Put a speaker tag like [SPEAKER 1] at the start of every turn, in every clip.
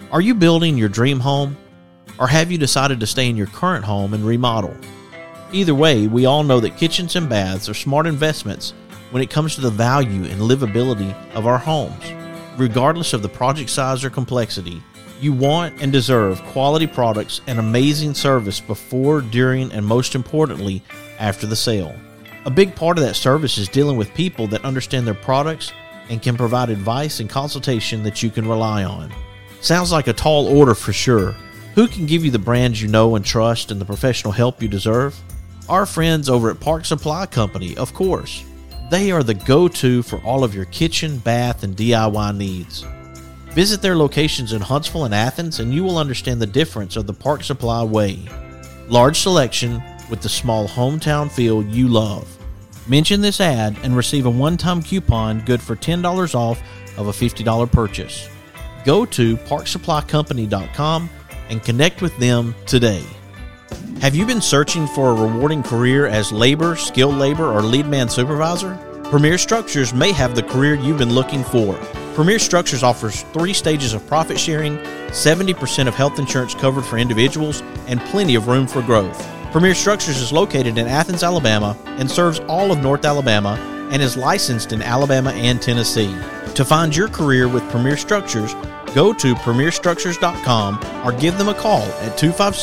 [SPEAKER 1] Are you building your dream home? Or have you decided to stay in your current home and remodel? Either way, we all know that kitchens and baths are smart investments when it comes to the value and livability of our homes. Regardless of the project size or complexity, you want and deserve quality products and amazing service before, during, and most importantly, after the sale. A big part of that service is dealing with people that understand their products and can provide advice and consultation that you can rely on. Sounds like a tall order for sure. Who can give you the brands you know and trust and the professional help you deserve? Our friends over at Park Supply Company, of course. They are the go-to for all of your kitchen, bath, and DIY needs. Visit their locations in Huntsville and Athens and you will understand the difference of the Park Supply way. Large selection with the small hometown feel you love. Mention this ad and receive a one-time coupon good for $10 off of a $50 purchase. Go to parksupplycompany.com and connect with them today. Have you been searching for a rewarding career as labor, skilled labor, or lead man supervisor? Premier Structures may have the career you've been looking for. Premier Structures offers 3 stages of profit sharing, 70% of health insurance covered for individuals, and plenty of room for growth. Premier Structures is located in Athens, Alabama, and serves all of North Alabama and is licensed in Alabama and Tennessee. To find your career with Premier Structures, go to premierstructures.com or give them a call at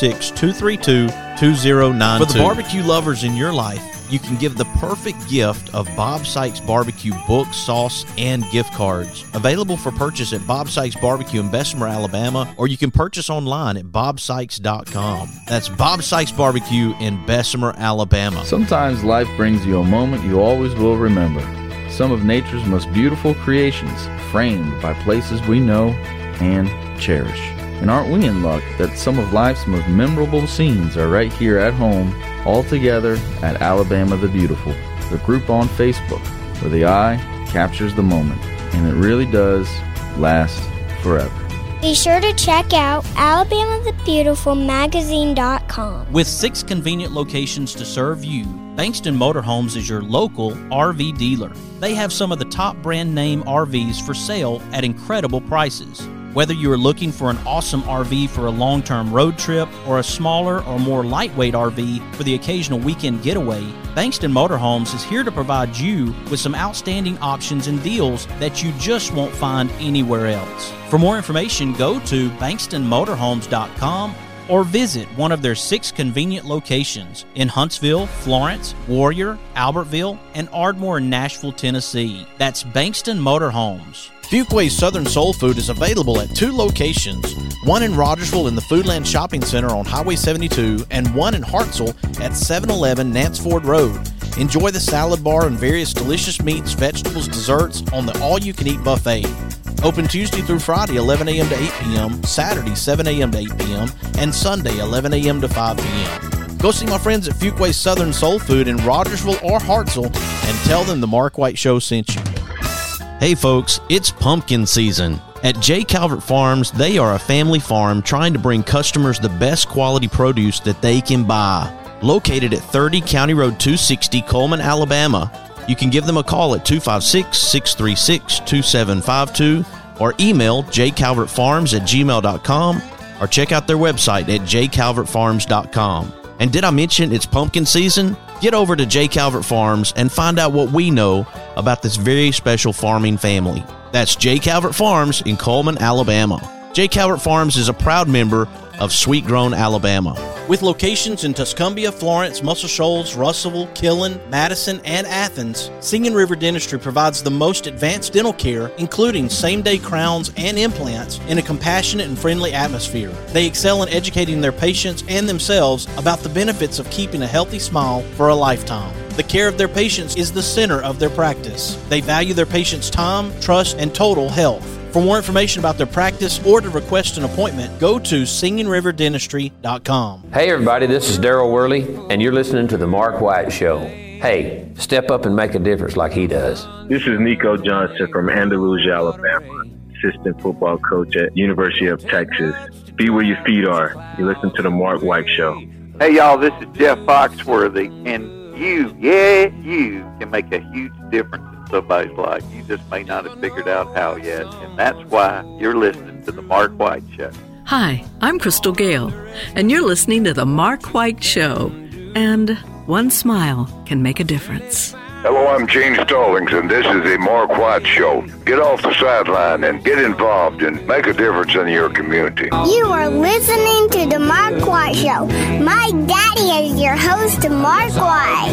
[SPEAKER 1] 256-232-2092. For the barbecue lovers in your life, you can give the perfect gift of Bob Sykes Barbecue books, sauce, and gift cards. Available for purchase at Bob Sykes Barbecue in Bessemer, Alabama, or you can purchase online at bobsykes.com. That's Bob Sykes Barbecue in Bessemer, Alabama.
[SPEAKER 2] Sometimes life brings you a moment you always will remember. Some of nature's most beautiful creations, framed by places we know and cherish. And aren't we in luck that some of life's most memorable scenes are right here at home, all together at Alabama the Beautiful, the group on Facebook, where the eye captures the moment, and it really does last forever.
[SPEAKER 3] Be sure to check out alabamathebeautifulmagazine.com.
[SPEAKER 4] With 6 convenient locations to serve you, Bankston Motorhomes is your local RV dealer. They have some of the top brand name RVs for sale at incredible prices. Whether you are looking for an awesome RV for a long-term road trip or a smaller or more lightweight RV for the occasional weekend getaway, Bankston Motorhomes is here to provide you with some outstanding options and deals that you just won't find anywhere else. For more information, go to bankstonmotorhomes.com or visit one of their 6 convenient locations in Huntsville, Florence, Warrior, Albertville, and Ardmore in Nashville, Tennessee. That's Bankston Motorhomes.
[SPEAKER 1] Fuquay's Southern Soul Food is available at 2 locations, one in Rogersville in the Foodland Shopping Center on Highway 72 and one in Hartselle at 711 Nance Ford Road. Enjoy the salad bar and various delicious meats, vegetables, desserts on the all-you-can-eat buffet. Open Tuesday through Friday, 11 a.m. to 8 p.m., Saturday, 7 a.m. to 8 p.m., and Sunday, 11 a.m. to 5 p.m. Go see my friends at Fuquay's Southern Soul Food in Rogersville or Hartselle and tell them the Mark White Show sent you. Hey folks, it's pumpkin season. At J. Calvert Farms, they are a family farm trying to bring customers the best quality produce that they can buy. Located at 30 County Road 260, Coleman, Alabama, you can give them a call at 256-636-2752 or email jcalvertfarms@gmail.com or check out their website at jcalvertfarms.com. And did I mention it's pumpkin season? Get over to J. Calvert Farms and find out what we know about this very special farming family. That's J. Calvert Farms in Coleman, Alabama. J. Calvert Farms is a proud member of Sweet Grown, Alabama. With locations in Tuscumbia, Florence, Muscle Shoals, Russellville, Killen, Madison, and Athens, Singing River Dentistry provides the most advanced dental care, including same-day crowns and implants, in a compassionate and friendly atmosphere. They excel in educating their patients and themselves about the benefits of keeping a healthy smile for a lifetime. The care of their patients is the center of their practice. They value their patients' time, trust, and total health. For more information about their practice or to request an appointment, go to singingriverdentistry.com.
[SPEAKER 5] Hey everybody, this is Daryl Worley, and you're listening to The Mark White Show. Hey, step up and make a difference like he does.
[SPEAKER 6] This is Nico Johnson from Andalusia, Alabama, assistant football coach at University of Texas. Be where your feet are. You listen to The Mark White Show.
[SPEAKER 7] Hey y'all, this is Jeff Foxworthy, and you can make a huge difference in somebody's life. You just may not have figured out how yet, and that's why you're listening to The Mark White Show.
[SPEAKER 8] Hi, I'm Crystal Gale, and you're listening to The Mark White Show. And one smile can make a difference.
[SPEAKER 9] Hello, I'm Gene Stallings, and this is The Mark White Show. Get off the sideline and get involved and make a difference in your community.
[SPEAKER 3] You are listening to The Mark White Show. My daddy is your host, Mark White.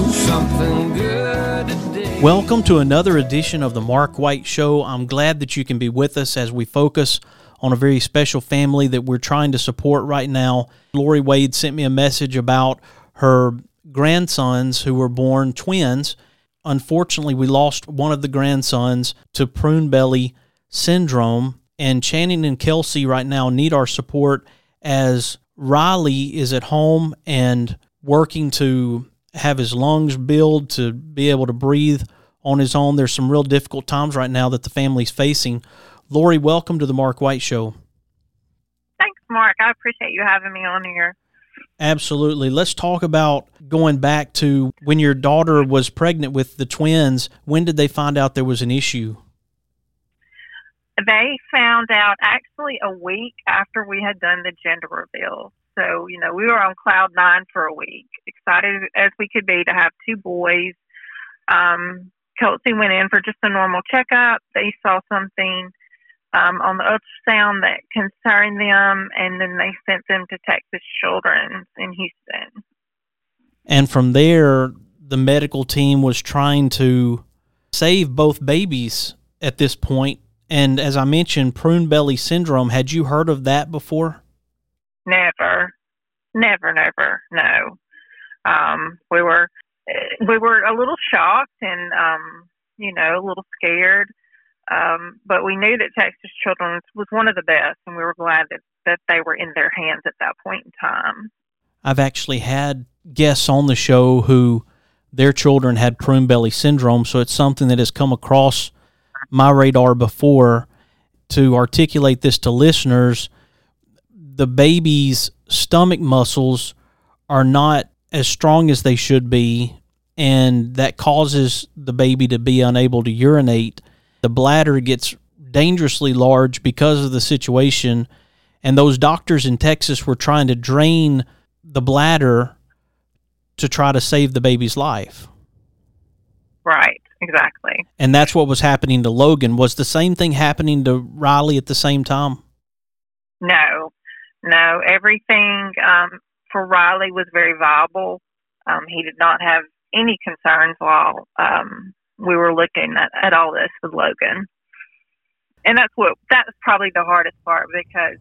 [SPEAKER 1] Welcome to another edition of The Mark White Show. I'm glad that you can be with us as we focus on a very special family that we're trying to support right now. Lori Wade sent me a message about her grandsons who were born twins. Unfortunately, we lost one of the grandsons to prune belly syndrome, and Channing and Kelsey right now need our support as Riley is at home and working to have his lungs build to be able to breathe on his own. There's some real difficult times right now that the family's facing. Lori, welcome to the Mark White Show.
[SPEAKER 10] Thanks, Mark. I appreciate you having me on here.
[SPEAKER 1] Absolutely. Let's talk about going back to when your daughter was pregnant with the twins. When did they find out there was an issue?
[SPEAKER 10] They found out actually a week after we had done the gender reveal. So, we were on cloud nine for a week, excited as we could be to have two boys. Kelsey went in for just a normal checkup. They saw something on the ultrasound that concerned them, and then they sent them to Texas Children's in Houston. And
[SPEAKER 1] from there, the medical team was trying to save both babies at this point. And as I mentioned, prune belly syndrome, had you heard of that before?
[SPEAKER 10] Never, no. We were a little shocked and, a little scared. But we knew that Texas Children's was one of the best, and we were glad that they were in their hands at that point in time.
[SPEAKER 1] I've actually had guests on the show who their children had prune belly syndrome, so it's something that has come across my radar before. To articulate this to listeners, the baby's stomach muscles are not as strong as they should be, and that causes the baby to be unable to urinate. The bladder gets dangerously large because of the situation, and those doctors in Texas were trying to drain the bladder to try to save the baby's life.
[SPEAKER 10] Right, exactly.
[SPEAKER 1] And that's what was happening to Logan. Was the same thing happening to Riley at the same time?
[SPEAKER 10] No. Everything for Riley was very viable. He did not have any concerns while we were looking at all this with Logan. And that's probably the hardest part because,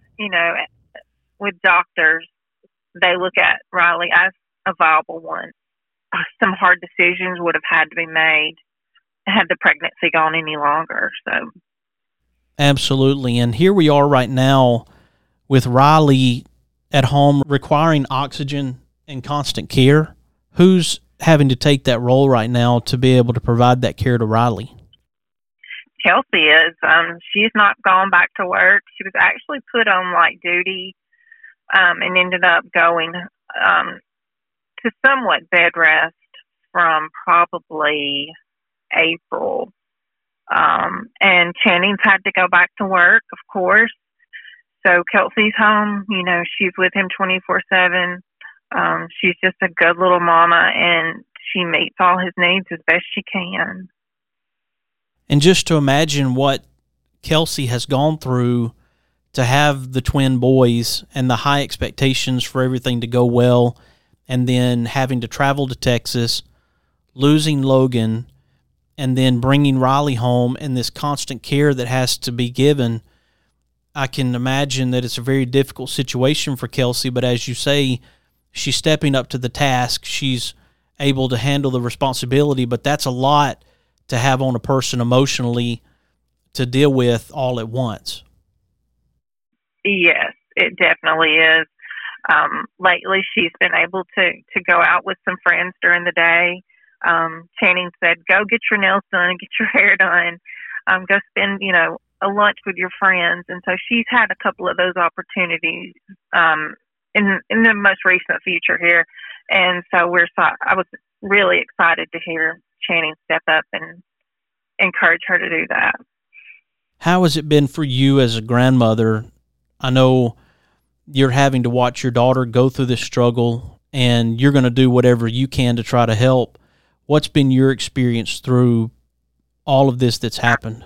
[SPEAKER 10] with doctors, they look at Riley as a viable one. Some hard decisions would have had to be made had the pregnancy gone any longer. So,
[SPEAKER 1] absolutely. And here we are right now with Riley at home requiring oxygen and constant care. Who's having to take that role right now to be able to provide that care to Riley?
[SPEAKER 10] Kelsey is. She's not gone back to work. She was actually put on light duty and ended up going to somewhat bed rest from probably April. And Channing's had to go back to work, of course. So Kelsey's home. She's with him 24/7. She's just a good little mama, and she meets all his needs as best she can.
[SPEAKER 1] And just to imagine what Kelsey has gone through to have the twin boys and the high expectations for everything to go well, and then having to travel to Texas, losing Logan, and then bringing Riley home and this constant care that has to be given. I can imagine that it's a very difficult situation for Kelsey, but as you say, she's stepping up to the task. She's able to handle the responsibility, but that's a lot to have on a person emotionally to deal with all at once.
[SPEAKER 10] Yes, it definitely is. Lately, she's been able to go out with some friends during the day. Channing said, go get your nails done, get your hair done, go spend, a lunch with your friends. And so she's had a couple of those opportunities in the most recent future here. And so I was really excited to hear Channing step up and encourage her to do that.
[SPEAKER 4] How has it been for you as a grandmother? I know you're having to watch your daughter go through this struggle, and you're going to do whatever you can to try to help. What's been your experience through all of this that's happened?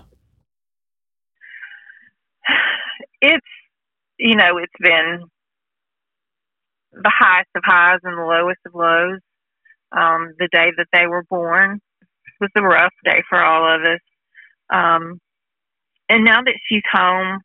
[SPEAKER 10] It's been the highest of highs and the lowest of lows. The day that they were born was a rough day for all of us. And now that she's home,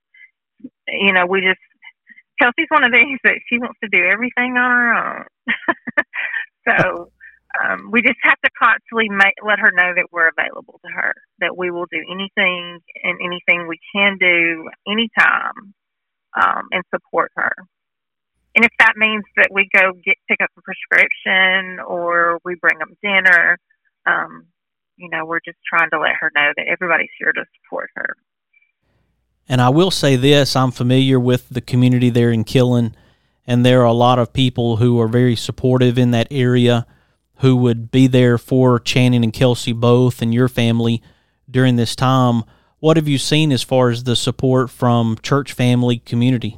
[SPEAKER 10] Kelsey's one of these that she wants to do everything on her own. So we just have to constantly let her know that we're available to her, that we will do anything and anything we can do anytime, and support her. And if that means that we go pick up a prescription or we bring them dinner, we're just trying to let her know that everybody's here to support her.
[SPEAKER 4] And I will say this, I'm familiar with the community there in Killen, and there are a lot of people who are very supportive in that area who would be there for Channing and Kelsey both and your family during this time. What have you seen as far as the support from church family community?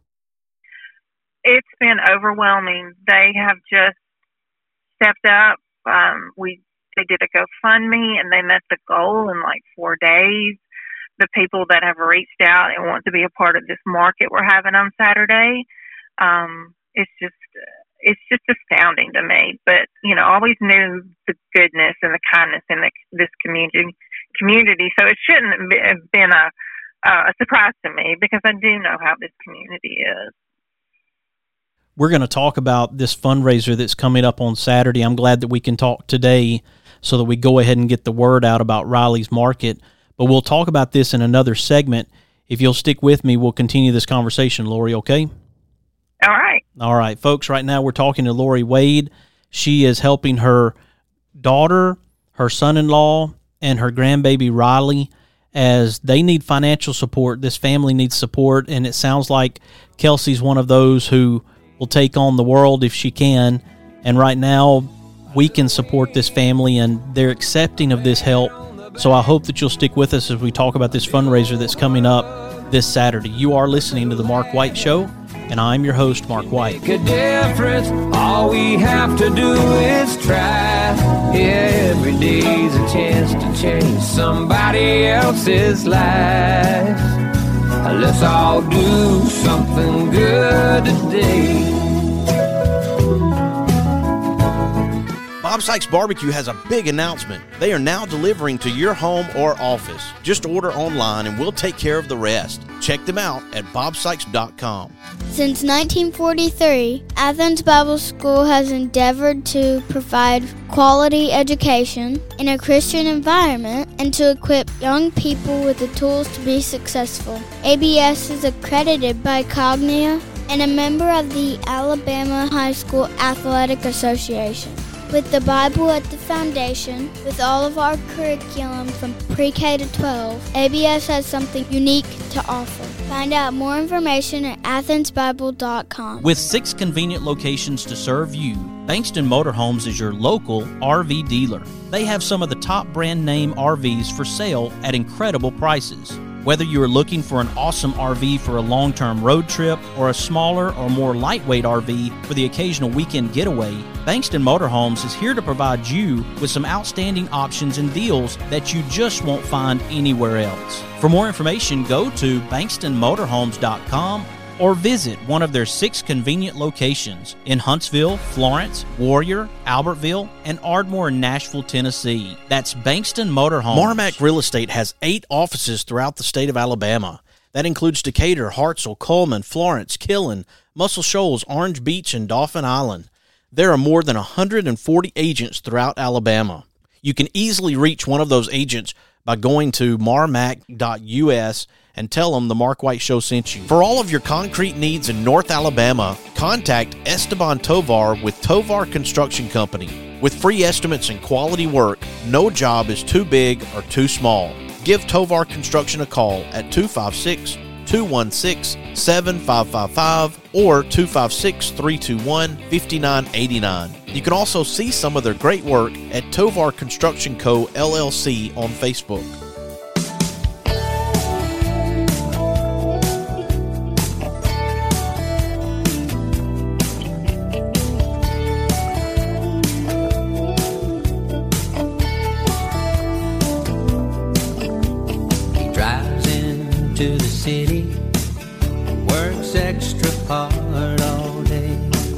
[SPEAKER 10] It's been overwhelming. They have just stepped up. They did a GoFundMe, and they met the goal in like 4 days. The people that have reached out and want to be a part of this market we're having on Saturday, it's just astounding to me. But I always knew the goodness and the kindness in this community. So it shouldn't have been a surprise to me, because I do know how this community is.
[SPEAKER 4] We're going to talk about this fundraiser that's coming up on Saturday. I'm glad that we can talk today so that we go ahead and get the word out about Riley's Market. But we'll talk about this in another segment. If you'll stick with me, we'll continue this conversation, Lori, okay?
[SPEAKER 10] All right.
[SPEAKER 4] All right, folks, right now we're talking to Lori Wade. She is helping her daughter, her son-in-law, and her grandbaby Riley as they need financial support. This family needs support, and it sounds like Kelsey's one of those who will take on the world if she can. And right now, we can support this family, and they're accepting of this help. So I hope that you'll stick with us as we talk about this fundraiser that's coming up this Saturday. You are listening to The Mark White Show, and I'm your host, Mark White.
[SPEAKER 11] Make a difference. All we have to do is try. Yeah, every day's a chance to change somebody else's life. Let's all do something good today.
[SPEAKER 1] Bob Sykes Barbecue has a big announcement. They are now delivering to your home or office. Just order online and we'll take care of the rest. Check them out at bobsykes.com.
[SPEAKER 3] Since 1943, Athens Bible School has endeavored to provide quality education in a Christian environment and to equip young people with the tools to be successful. ABS is accredited by Cognia and a member of the Alabama High School Athletic Association. With the Bible at the foundation, with all of our curriculum from pre-K to 12, ABS has something unique to offer. Find out more information at athensbible.com.
[SPEAKER 4] With 6 convenient locations to serve you, Bankston Motorhomes is your local RV dealer. They have some of the top brand name RVs for sale at incredible prices. Whether you are looking for an awesome RV for a long-term road trip or a smaller or more lightweight RV for the occasional weekend getaway, Bankston Motorhomes is here to provide you with some outstanding options and deals that you just won't find anywhere else. For more information, go to bankstonmotorhomes.com or visit one of their 6 convenient locations in Huntsville, Florence, Warrior, Albertville, and Ardmore in Nashville, Tennessee. That's Bankston Motorhomes.
[SPEAKER 1] Marmac Real Estate has 8 offices throughout the state of Alabama. That includes Decatur, Hartselle, Coleman, Florence, Killen, Muscle Shoals, Orange Beach, and Dauphin Island. There are more than 140 agents throughout Alabama. You can easily reach one of those agents by going to marmac.us and tell them the Mark White Show sent you. For all of your concrete needs in North Alabama, contact Esteban Tovar with Tovar Construction Company. With free estimates and quality work, no job is too big or too small. Give Tovar Construction a call at 256 216-7555 or 256-321-5989. You can also see some of their great work at Tovar Construction Co. LLC on Facebook.
[SPEAKER 11] To the city, works extra hard all day,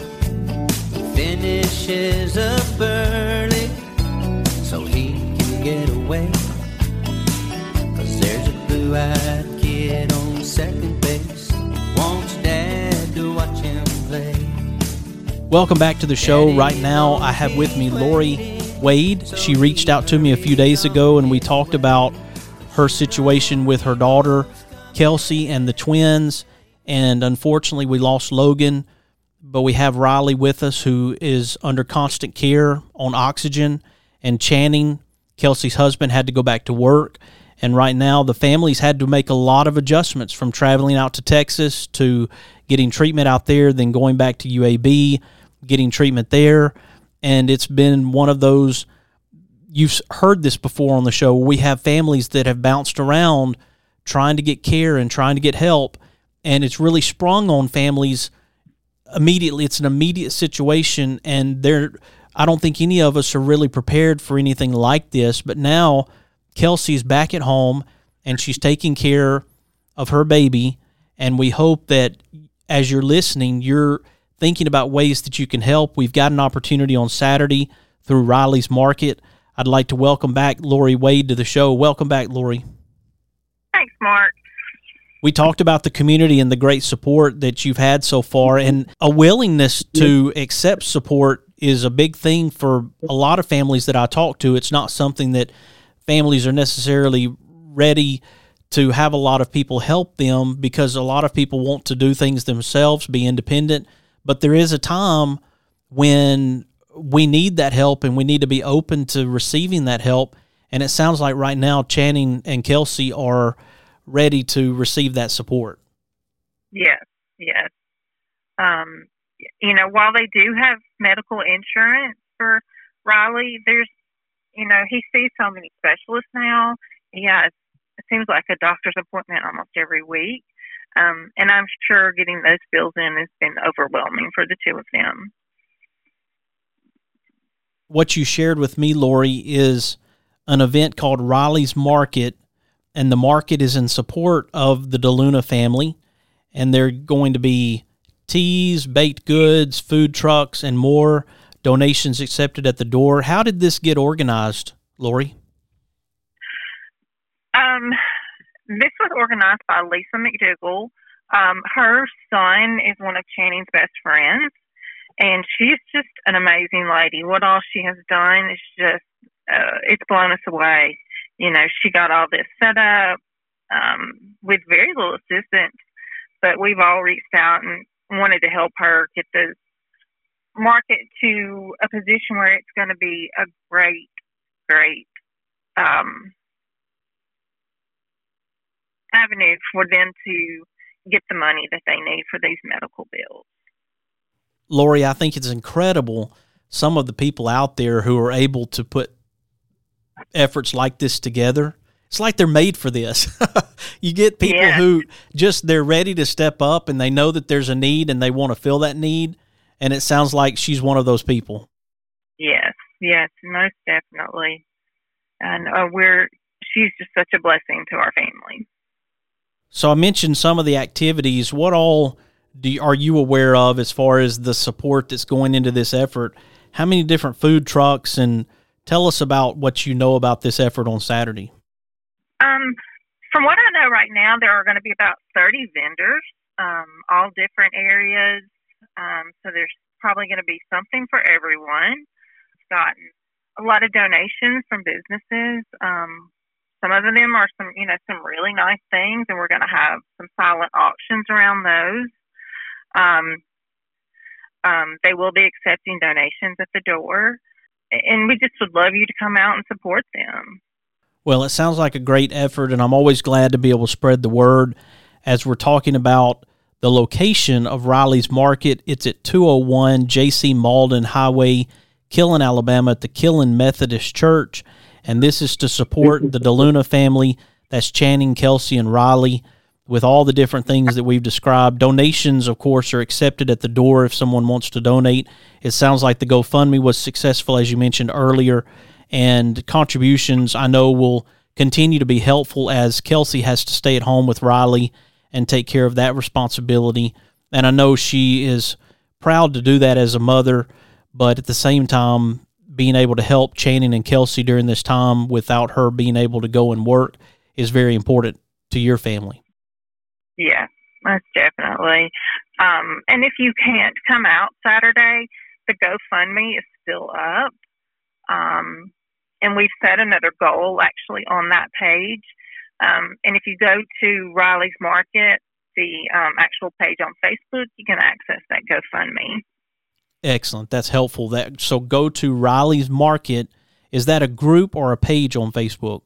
[SPEAKER 11] finishes up early so he can get away, 'cause there's a blue-eyed kid on second base, wants dad to watch him play.
[SPEAKER 4] Welcome back to the show. Right now I have with me Lori Wade. She reached out to me a few days ago and we talked about her situation with her daughter Kelsey and the twins, and unfortunately we lost Logan, but we have Riley with us, who is under constant care on oxygen, and Channing, Kelsey's husband, had to go back to work, and right now the family's had to make a lot of adjustments, from traveling out to Texas to getting treatment out there, then going back to UAB, getting treatment there, and it's been one of those, you've heard this before on the show, we have families that have bounced around trying to get care and trying to get help, and it's really sprung on families immediately. It's an immediate situation, and I don't think any of us are really prepared for anything like this, but now Kelsey's back at home, and she's taking care of her baby, and we hope that as you're listening, you're thinking about ways that you can help. We've got an opportunity on Saturday through Riley's Market. I'd like to welcome back Lori Wade to the show. Welcome back, Lori.
[SPEAKER 10] Thanks, Mark.
[SPEAKER 4] We talked about the community and the great support that you've had so far, and a willingness to accept support is a big thing for a lot of families that I talk to. It's not something that families are necessarily ready to have a lot of people help them, because a lot of people want to do things themselves, be independent, but there is a time when we need that help and we need to be open to receiving that help. And it sounds like right now Channing and Kelsey are ready to receive that support.
[SPEAKER 10] Yes. While they do have medical insurance for Riley, he sees so many specialists now. It seems like a doctor's appointment almost every week. And I'm sure getting those bills in has been overwhelming for the two of them.
[SPEAKER 4] What you shared with me, Lori, is an event called Riley's Market, and the market is in support of the DeLuna family, and they're going to be teas, baked goods, food trucks, and more. Donations accepted at the door. How did this get organized, Lori?
[SPEAKER 10] This was organized by Lisa McDougall. Her son is one of Channing's best friends, and she's just an amazing lady. What all she has done is just, it's blown us away. She got all this set up with very little assistance, but we've all reached out and wanted to help her get the market to a position where it's going to be a great avenue for them to get the money that they need for these medical bills.
[SPEAKER 4] Lori, I think it's incredible, some of the people out there who are able to put efforts like this together. It's like they're made for this. You get people who they're ready to step up, and they know that there's a need and they want to fill that need. And it sounds like she's one of those people. Yes,
[SPEAKER 10] most definitely. And she's just such a blessing to our family.
[SPEAKER 4] So I mentioned some of the activities. What all are you aware of as far as the support that's going into this effort? How many different food trucks, and tell us about what you know about this effort on Saturday.
[SPEAKER 10] From what I know right now, there are going to be about 30 vendors, all different areas. So there's probably going to be something for everyone. We've gotten a lot of donations from businesses. Some of them are some really nice things, and we're going to have some silent auctions around those. They will be accepting donations at the door, and we just would love you to come out and support them.
[SPEAKER 4] Well, it sounds like a great effort, and I'm always glad to be able to spread the word. as we're talking about the location of Riley's Market. It's at 201 J.C. Malden Highway, Killen, Alabama, at the Killen Methodist Church. And this is to support the DeLuna family. That's Channing, Kelsey, and Riley, with all the different things that we've described. Donations, of course, are accepted at the door if someone wants to donate. It sounds like the GoFundMe was successful, as you mentioned earlier, and contributions, I know, will continue to be helpful as Kelsey has to stay at home with Riley and take care of that responsibility. And I know she is proud to do that as a mother, but at the same time, being able to help Channing and Kelsey during this time without her being able to go and work is very important to your family.
[SPEAKER 10] Yeah, most definitely. And if you can't come out Saturday, the GoFundMe is still up. And we've set another goal actually on that page. And if you go to Riley's Market, the actual page on Facebook, you can access that GoFundMe.
[SPEAKER 4] Excellent. That's helpful. So go to Riley's Market. Is that a group or a page on Facebook?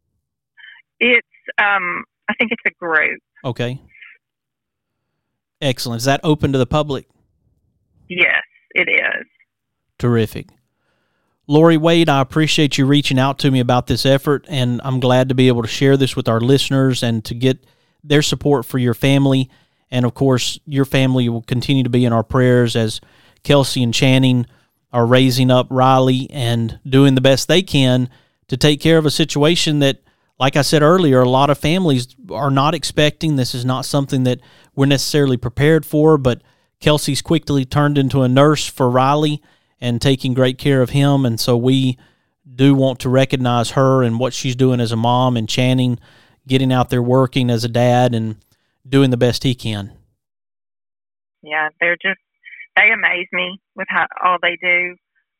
[SPEAKER 10] It's, I think it's a group.
[SPEAKER 4] Okay. Excellent. Is that open to the public?
[SPEAKER 10] Yes, it is.
[SPEAKER 4] Terrific. Lori Wade, I appreciate you reaching out to me about this effort, and I'm glad to be able to share this with our listeners and to get their support for your family. And, of course, your family will continue to be in our prayers as Kelsey and Channing are raising up Riley and doing the best they can to take care of a situation that, like I said earlier, a lot of families are not expecting. This is not something that we're necessarily prepared for, but Kelsey's quickly turned into a nurse for Riley and taking great care of him, and so we do want to recognize her and what she's doing as a mom, and Channing getting out there working as a dad and doing the best he can.
[SPEAKER 10] Yeah, they amaze me with all they do.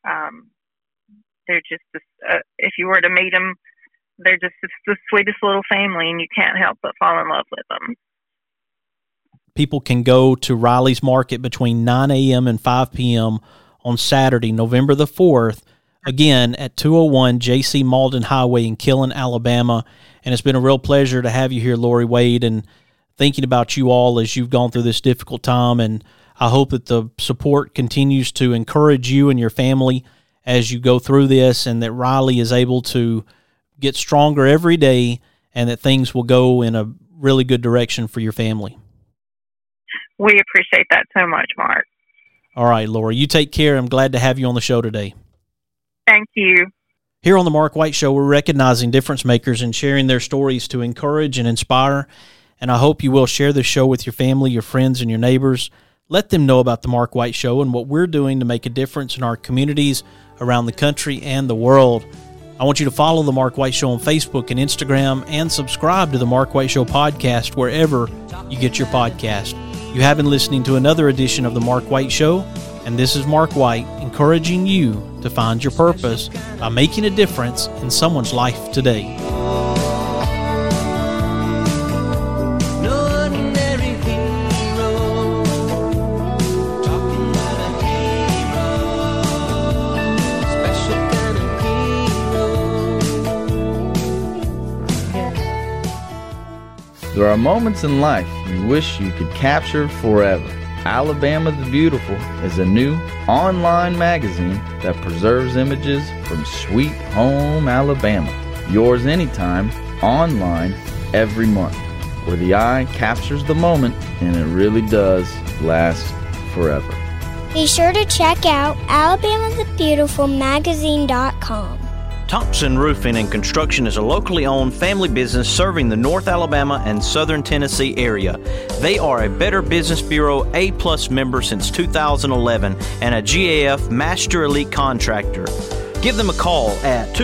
[SPEAKER 10] They're just, if you were to meet them, they're just the sweetest little family, and you can't help but fall in love with them.
[SPEAKER 4] People can go to Riley's Market between 9 a.m. and 5 p.m. on Saturday, November the 4th, again at 201 J.C. Malden Highway in Killen, Alabama. And it's been a real pleasure to have you here, Lori Wade, and thinking about you all as you've gone through this difficult time. And I hope that the support continues to encourage you and your family as you go through this, and that Riley is able to get stronger every day, and that things will go in a really good direction for your family.
[SPEAKER 10] We appreciate that so much, Mark.
[SPEAKER 4] All right, Lori, you take care. I'm glad to have you on the show today.
[SPEAKER 10] Thank you.
[SPEAKER 4] Here on the Mark White Show, we're recognizing difference makers and sharing their stories to encourage and inspire. And I hope you will share this show with your family, your friends, and your neighbors. Let them know about the Mark White Show and what we're doing to make a difference in our communities around the country and the world. I want you to follow the Mark White Show on Facebook and Instagram, and subscribe to the Mark White Show podcast wherever you get your podcast. You have been listening to another edition of The Mark White Show, and this is Mark White encouraging you to find your purpose by making a difference in someone's life today.
[SPEAKER 2] There are moments in life you wish you could capture forever. Alabama the Beautiful is a new online magazine that preserves images from sweet home Alabama. Yours anytime, online, every month, where the eye captures the moment and it really does last forever.
[SPEAKER 3] Be sure to check out alabamathebeautifulmagazine.com.
[SPEAKER 1] Thompson Roofing and Construction is a locally owned family business serving the North Alabama and Southern Tennessee area. They are a Better Business Bureau A+ member since 2011 and a GAF Master Elite Contractor. Give them a call at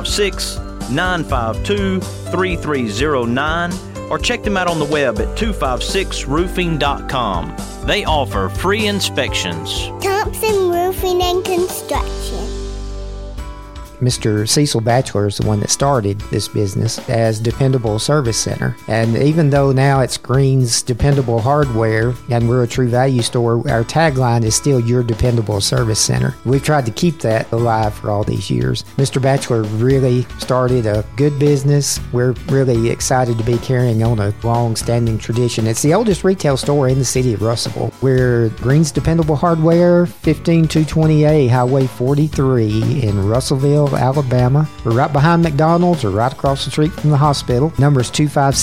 [SPEAKER 1] 256-952-3309 or check them out on the web at 256roofing.com. They offer free inspections.
[SPEAKER 3] Thompson Roofing and Construction.
[SPEAKER 12] Mr. Cecil Batchelor is the one that started this business as Dependable Service Center. And even though now it's Green's Dependable Hardware and we're a True Value store, our tagline is still Your Dependable Service Center. We've tried to keep that alive for all these years. Mr. Batchelor really started a good business. We're really excited to be carrying on a long-standing tradition. It's the oldest retail store in the city of Russellville. We're Green's Dependable Hardware, 15220A Highway 43 in Russellville, Alabama. We're right behind McDonald's or right across the street from the hospital. Number is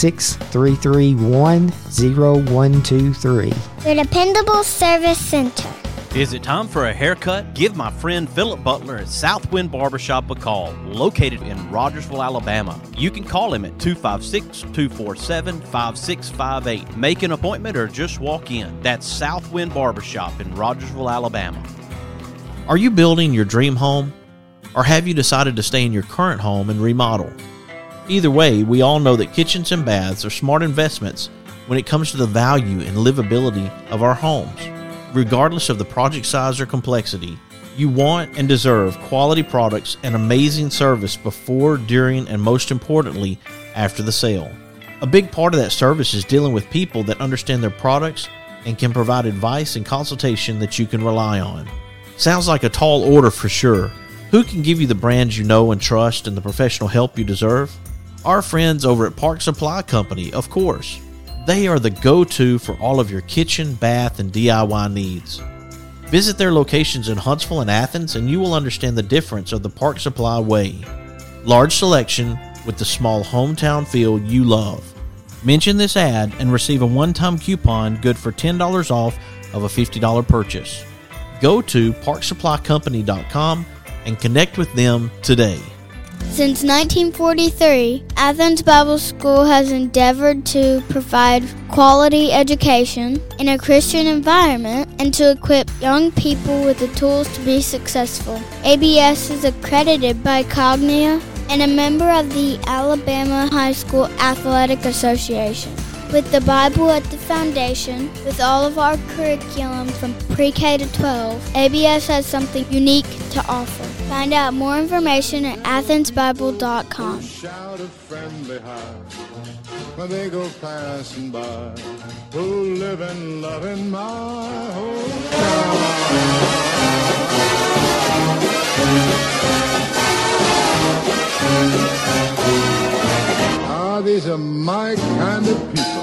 [SPEAKER 12] 256-331-0123.
[SPEAKER 3] Your Dependable Service Center.
[SPEAKER 4] Is it time for a haircut? Give my friend Philip Butler at Southwind Barbershop a call, located in Rogersville, Alabama. You can call him at 256-247-5658. Make an appointment or just walk in. That's Southwind Barbershop in Rogersville, Alabama.
[SPEAKER 1] Are you building your dream home? Or have you decided to stay in your current home and remodel? Either way, we all know that kitchens and baths are smart investments when it comes to the value and livability of our homes. Regardless of the project size or complexity, you want and deserve quality products and amazing service before, during, and most importantly, after the sale. A big part of that service is dealing with people that understand their products and can provide advice and consultation that you can rely on. Sounds like a tall order for sure. Who can give you the brands you know and trust and the professional help you deserve? Our friends over at Park Supply Company, of course. They are the go-to for all of your kitchen, bath, and DIY needs. Visit their locations in Huntsville and Athens and you will understand the difference of the Park Supply way. Large selection with the small hometown feel you love. Mention this ad and receive a one-time coupon good for $10 off of a $50 purchase. Go to parksupplycompany.com and connect with them today.
[SPEAKER 3] Since 1943, Athens Bible School has endeavored to provide quality education in a Christian environment and to equip young people with the tools to be successful. ABS is accredited by Cognia and a member of the Alabama High School Athletic Association. With the Bible at the foundation, with all of our curriculum from pre-K to 12, ABS has something unique to offer. Find out more information at athensbible.com.
[SPEAKER 13] Shout a friendly hi when they go passing by, who live and love in my hometown. These are my kind of people.